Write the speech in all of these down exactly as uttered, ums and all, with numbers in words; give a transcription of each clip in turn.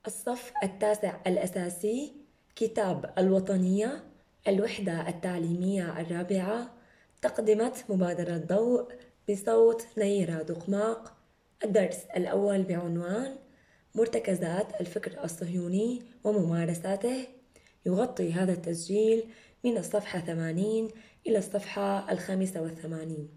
الصف التاسع الأساسي، كتاب الوطنية، الوحدة التعليمية الرابعة، تقدمة مبادرة ضوء بصوت نيرة دقماق. الدرس الأول بعنوان مرتكزات الفكر الصهيوني وممارساته. يغطي هذا التسجيل من الصفحة ثمانين إلى الصفحة الخامسة والثمانين.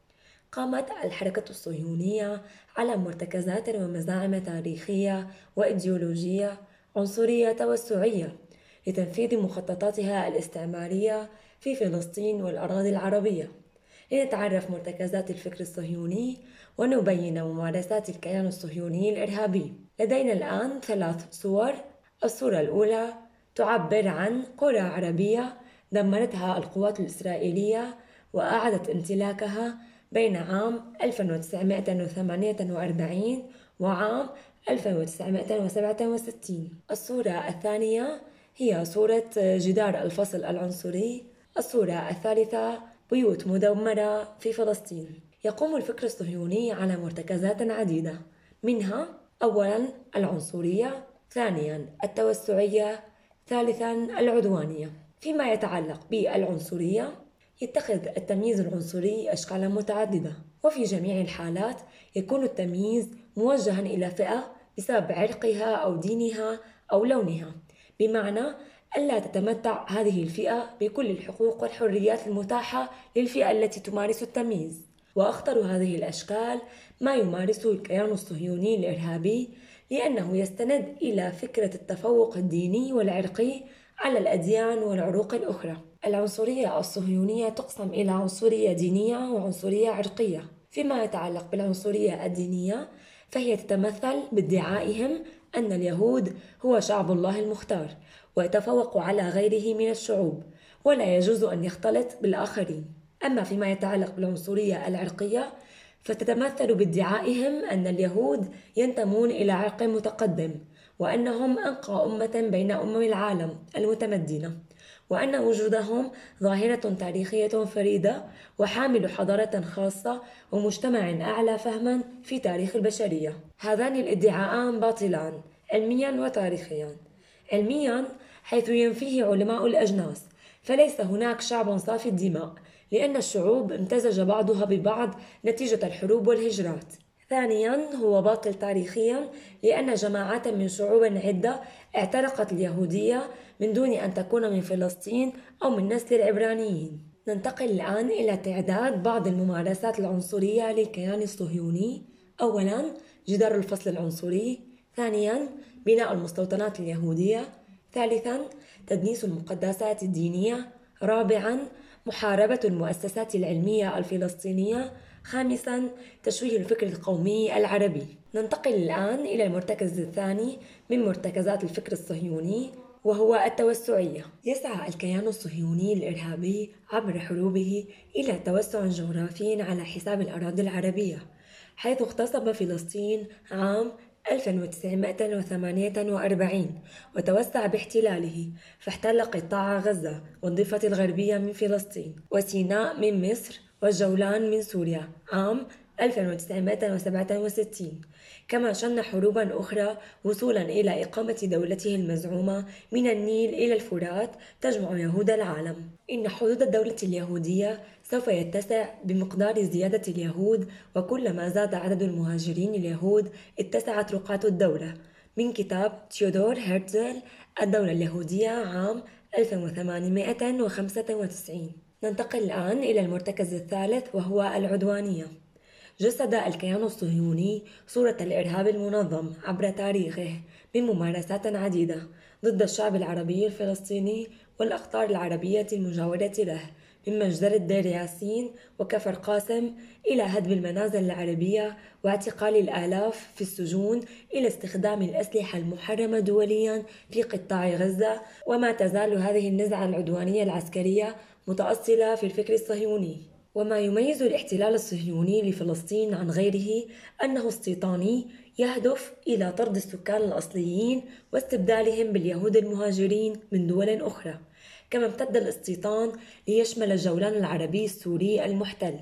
قامت الحركة الصهيونية على مرتكزات ومزاعم تاريخية وإيديولوجية عنصرية توسعية لتنفيذ مخططاتها الاستعمارية في فلسطين والأراضي العربية. لنتعرف مرتكزات الفكر الصهيوني ونبين ممارسات الكيان الصهيوني الإرهابي. لدينا الآن ثلاث صور. الصورة الأولى تعبر عن قرى عربية دمرتها القوات الإسرائيلية وأعادت امتلاكها بين عام ألف وتسعمائة وثمانية وأربعين وعام ألف وتسعمائة وسبعة وستين. الصورة الثانية هي صورة جدار الفصل العنصري. الصورة الثالثة بيوت مدمرة في فلسطين. يقوم الفكر الصهيوني على مرتكزات عديدة، منها أولاً العنصرية، ثانياً التوسعية، ثالثاً العدوانية. فيما يتعلق بالعنصرية، يتخذ التمييز العنصري أشكالا متعددة، وفي جميع الحالات يكون التمييز موجها إلى فئة بسبب عرقها أو دينها أو لونها، بمعنى ألا تتمتع هذه الفئة بكل الحقوق والحريات المتاحة للفئة التي تمارس التمييز. وأخطر هذه الأشكال ما يمارسه الكيان الصهيوني الإرهابي، لأنه يستند إلى فكرة التفوق الديني والعرقي على الأديان والعروق الأخرى. العنصرية الصهيونية تقسم إلى عنصرية دينية وعنصرية عرقية. فيما يتعلق بالعنصرية الدينية، فهي تتمثل بادعائهم أن اليهود هو شعب الله المختار ويتفوق على غيره من الشعوب ولا يجوز أن يختلط بالآخرين. أما فيما يتعلق بالعنصرية العرقية، فتتمثل بادعائهم أن اليهود ينتمون إلى عرق متقدم وأنهم أنقى أمة بين أمم العالم المتمدنة، وأن وجودهم ظاهرة تاريخية فريدة وحامل حضارة خاصة ومجتمع أعلى فهما في تاريخ البشرية. هذان الادعاءان باطلان علميا وتاريخيا. علميا حيث ينفيه علماء الأجناس، فليس هناك شعب صافي الدماء، لأن الشعوب امتزج بعضها ببعض نتيجة الحروب والهجرات. ثانيا هو باطل تاريخيا، لأن جماعات من شعوب عدة اعتنقت اليهودية من دون أن تكون من فلسطين أو من نسل العبرانيين. ننتقل الآن إلى تعداد بعض الممارسات العنصرية للكيان الصهيوني. أولا جدار الفصل العنصري، ثانيا بناء المستوطنات اليهودية، ثالثا تدنيس المقدسات الدينية، رابعا محاربة المؤسسات العلمية الفلسطينية، خامساً تشويه الفكر القومي العربي. ننتقل الآن إلى المرتكز الثاني من مرتكزات الفكر الصهيوني، وهو التوسعية. يسعى الكيان الصهيوني الإرهابي عبر حروبه إلى توسع جغرافي على حساب الأراضي العربية، حيث اغتصب فلسطين عام ألف وتسعمائة وثمانية وأربعين وتوسع باحتلاله، فاحتل قطاع غزة والضفة الغربية من فلسطين وسيناء من مصر والجولان من سوريا عام ألف وتسعمائة وسبعة وستين. كما شن حروبا أخرى وصولا إلى إقامة دولته المزعومة من النيل إلى الفرات تجمع يهود العالم. إن حدود الدولة اليهودية سوف يتسع بمقدار زيادة اليهود، وكلما زاد عدد المهاجرين اليهود اتسعت رقعة الدولة. من كتاب تيودور هيرتزل الدولة اليهودية عام ألف وثمانمائة وخمسة وتسعين. ننتقل الآن إلى المرتكز الثالث، وهو العدوانية. جسد الكيان الصهيوني صورة الإرهاب المنظم عبر تاريخه بممارسات عديدة ضد الشعب العربي الفلسطيني والأقطار العربية المجاورة له، من مجزرة دير ياسين وكفر قاسم إلى هدم المنازل العربية واعتقال الآلاف في السجون، إلى استخدام الأسلحة المحرمة دوليا في قطاع غزة. وما تزال هذه النزعة العدوانية العسكرية متأصلة في الفكر الصهيوني. وما يميز الاحتلال الصهيوني لفلسطين عن غيره أنه استيطاني، يهدف إلى طرد السكان الأصليين واستبدالهم باليهود المهاجرين من دول أخرى. كما امتد الاستيطان ليشمل الجولان العربي السوري المحتل،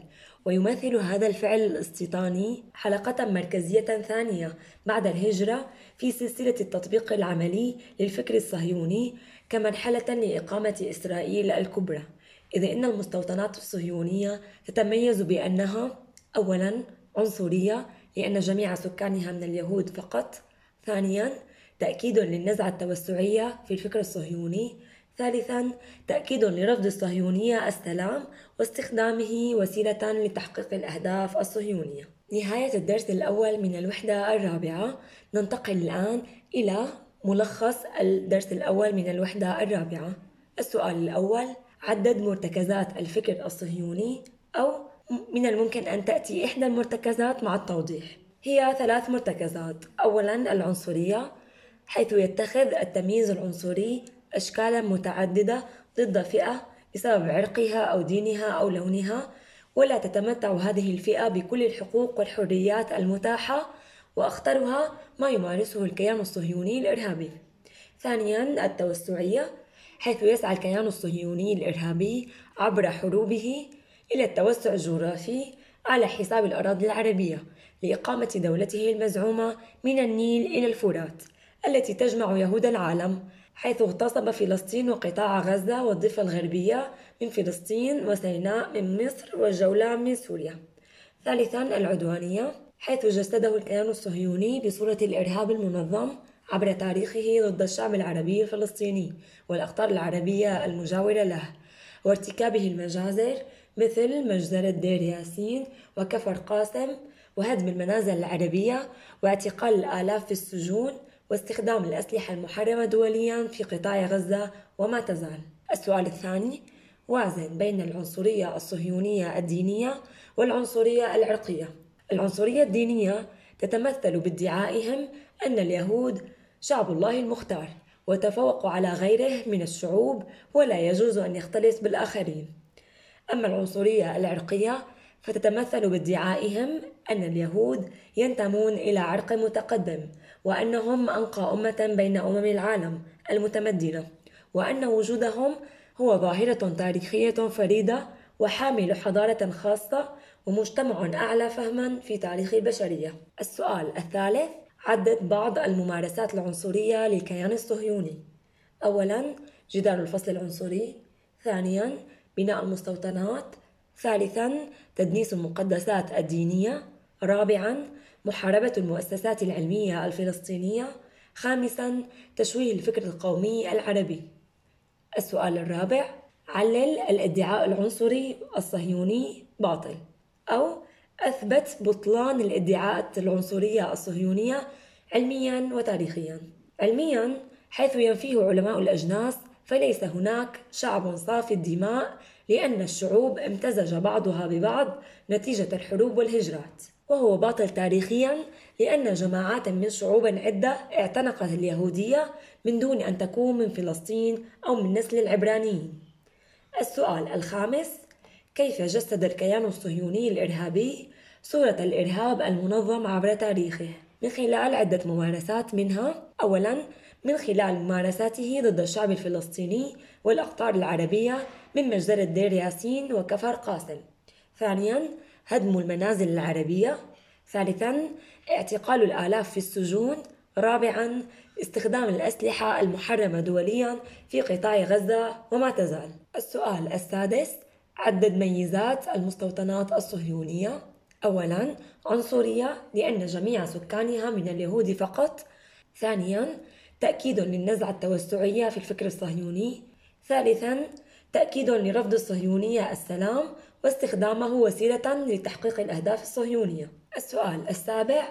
ويمثل هذا الفعل الاستيطاني حلقة مركزية ثانية بعد الهجرة في سلسلة التطبيق العملي للفكر الصهيوني كمرحلة لإقامة إسرائيل الكبرى، إذ إن المستوطنات الصهيونية تتميز بأنها أولاً عنصرية لأن جميع سكانها من اليهود فقط. ثانياً تأكيد للنزعة التوسعية في الفكر الصهيوني. ثالثاً تأكيد لرفض الصهيونية السلام واستخدامه وسيلة لتحقيق الأهداف الصهيونية. نهاية الدرس الأول من الوحدة الرابعة. ننتقل الآن إلى ملخص الدرس الأول من الوحدة الرابعة. السؤال الأول: عدد مرتكزات الفكر الصهيوني، أو من الممكن أن تأتي إحدى المرتكزات مع التوضيح. هي ثلاث مرتكزات. أولاً العنصرية، حيث يتخذ التمييز العنصري أشكالاً متعددة ضد فئة بسبب عرقها أو دينها أو لونها، ولا تتمتع هذه الفئة بكل الحقوق والحريات المتاحة، وأخطرها ما يمارسه الكيان الصهيوني الإرهابي. ثانياً التوسعية، حيث يسعى الكيان الصهيوني الإرهابي عبر حروبه إلى التوسع الجغرافي على حساب الأراضي العربية لإقامة دولته المزعومة من النيل إلى الفرات، التي تجمع يهود العالم، حيث اغتصب فلسطين وقطاع غزة والضفة الغربية من فلسطين وسيناء من مصر والجولان من سوريا. ثالثاً العدوانية، حيث جسده الكيان الصهيوني بصورة الإرهاب المنظم عبر تاريخه ضد الشعب العربي الفلسطيني والأقطار العربية المجاورة له، وارتكابه المجازر مثل مجزرة دير ياسين وكفر قاسم وهدم المنازل العربية واعتقال الآلاف في السجون واستخدام الأسلحة المحرمة دوليا في قطاع غزة وما تزال. السؤال الثاني: وازن بين العنصرية الصهيونية الدينية والعنصرية العرقية. العنصرية الدينية تتمثل بادعائهم أن اليهود شعب الله المختار وتفوقوا على غيره من الشعوب ولا يجوز أن يختلط بالآخرين. أما العنصرية العرقية فتتمثل بادعائهم أن اليهود ينتمون إلى عرق متقدم، وأنهم أنقى أمة بين أمم العالم المتمدنة، وأن وجودهم هو ظاهرة تاريخية فريدة وحامل حضارة خاصة ومجتمع أعلى فهما في تاريخ البشرية. السؤال الثالث: عدد بعض الممارسات العنصرية للكيان الصهيوني. أولاً جدار الفصل العنصري. ثانياً بناء المستوطنات. ثالثاً تدنيس المقدسات الدينية. رابعاً محاربة المؤسسات العلمية الفلسطينية. خامساً تشويه الفكر القومي العربي. السؤال الرابع: علل الادعاء العنصري الصهيوني باطل، أو أثبت بطلان الادعاءات العنصرية الصهيونية علمياً وتاريخياً. علمياً، حيث ينفيه علماء الأجناس فليس هناك شعب صافي الدماء، لأن الشعوب امتزج بعضها ببعض نتيجة الحروب والهجرات. وهو باطل تاريخياً، لأن جماعات من شعوب عدة اعتنقت اليهودية من دون أن تكون من فلسطين أو من نسل العبرانيين. السؤال الخامس: كيف جسد الكيان الصهيوني الإرهابي صورة الإرهاب المنظم عبر تاريخه؟ من خلال عدة ممارسات، منها: أولاً من خلال ممارساته ضد الشعب الفلسطيني والأقطار العربية من مجزرة دير ياسين وكفر قاسم. ثانياً هدم المنازل العربية. ثالثاً اعتقال الآلاف في السجون. رابعاً استخدام الأسلحة المحرمة دولياً في قطاع غزة وما تزال. السؤال السادس: عدد ميزات المستوطنات الصهيونية. أولاً عنصرية لأن جميع سكانها من اليهود فقط. ثانياً تأكيد للنزعة التوسعية في الفكر الصهيوني. ثالثاً تأكيد لرفض الصهيونية السلام واستخدامه وسيلة لتحقيق الأهداف الصهيونية. السؤال السابع: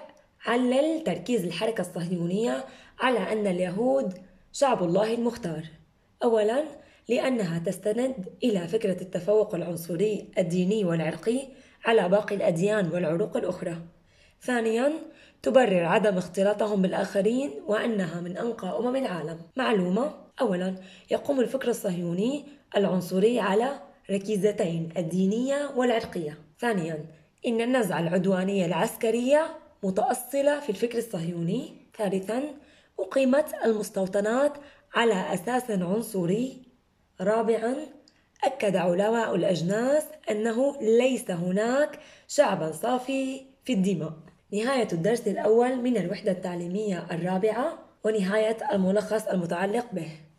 علل تركيز الحركة الصهيونية على أن اليهود شعب الله المختار. أولاً لأنها تستند إلى فكرة التفوق العنصري الديني والعرقي على باقي الأديان والعروق الأخرى. ثانياً تبرر عدم اختلاطهم بالآخرين وأنها من أنقى أمم العالم. معلومة: أولاً يقوم الفكر الصهيوني العنصري على ركيزتين: الدينية والعرقية. ثانياً إن النزعة العدوانية العسكرية متأصلة في الفكر الصهيوني. ثالثاً أقيمت المستوطنات على أساس عنصري. رابعاً أكد علماء الأجناس أنه ليس هناك شعبًا صافي في الدماء. نهاية الدرس الأول من الوحدة التعليمية الرابعة ونهاية الملخص المتعلق به.